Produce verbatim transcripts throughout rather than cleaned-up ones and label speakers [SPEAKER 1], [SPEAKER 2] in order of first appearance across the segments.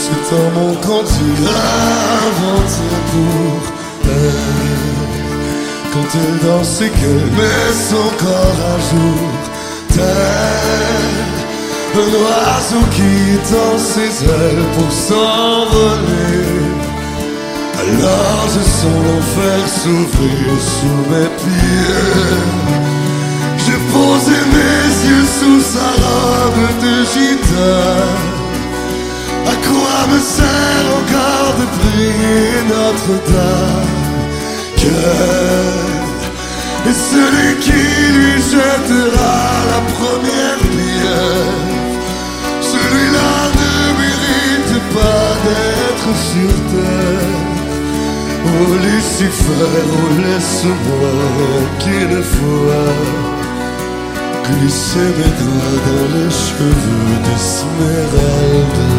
[SPEAKER 1] C'est un monde qu'entier inventé pour elle. Quand elle danse et qu'elle met son corps à jour, tel un oiseau qui tend ses ailes pour s'envoler. Alors je sens l'enfer s'ouvrir sous mes pieds. J'ai posé mes yeux sous sa robe de gitane. À quoi me sert encore de prier Notre-Dame? Quel est celui qui lui jettera la première pierre? Celui-là ne mérite pas d'être sur terre. Oh Lucifer, oh laisse-moi qu'une fois glisser mes doigts dans les cheveux d'Esmeralda.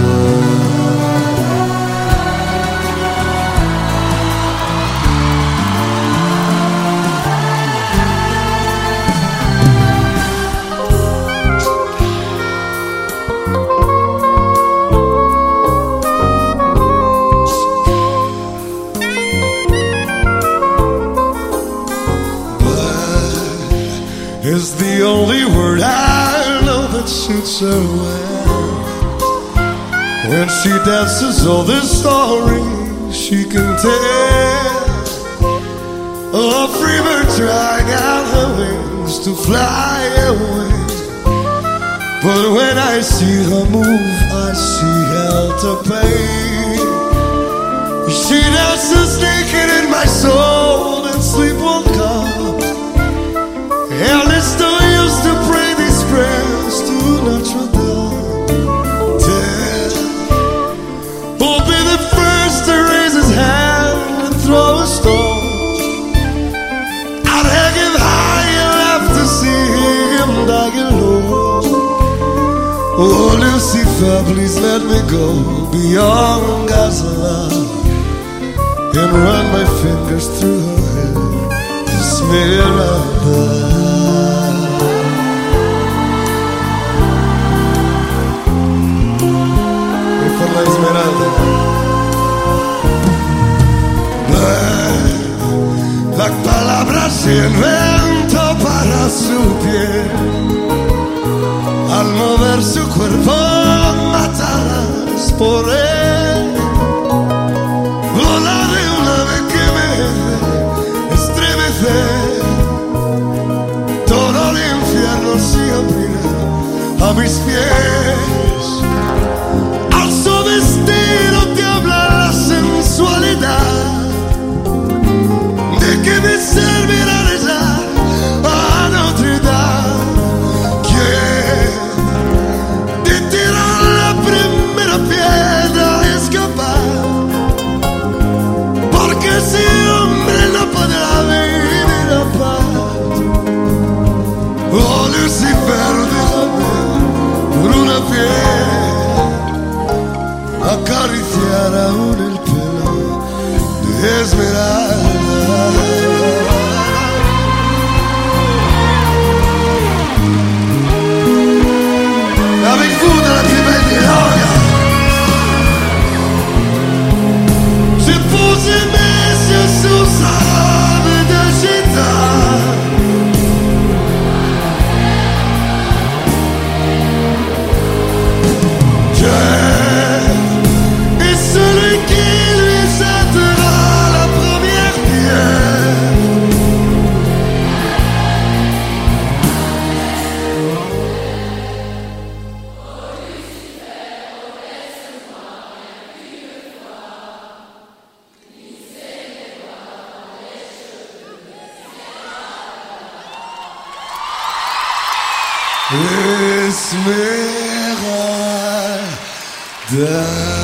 [SPEAKER 1] Is the only word I know that suits her well. When she dances all the stories she can tell, a free bird trying out her wings to fly away. But when I see her move, I see hell to pay. She dances naked in my soul and sleep won't come. Ernesto used to pray these prayers to Notre Dame. Tell, who'll be the first to raise his hand and throw a stone? I'd hang him high and laugh to see him dying low. Oh Lucifer, please let me go beyond God's love and run my fingers through her hair, Esmeralda. La Esmeralda. La palabra se inventó para su piel. Al mover su cuerpo matarás por él. Volar de un ave que me hace estremecer. Todo el infierno se oprime a mis pies. Su vestido te habla la sensualidad. ¿De qué me servirá rezar a Notre Dame? ¿Quién te tira la primera piedra a escapar? Porque ese hombre no podrá vivir a paz. Oh Lucifer, déjame por una piedra acariciar aún el pelo de Esmeralda. Avec vous dans la plus belle des langues, j'ai posé mes yeux sous sa robe de gitane. Esmeralda.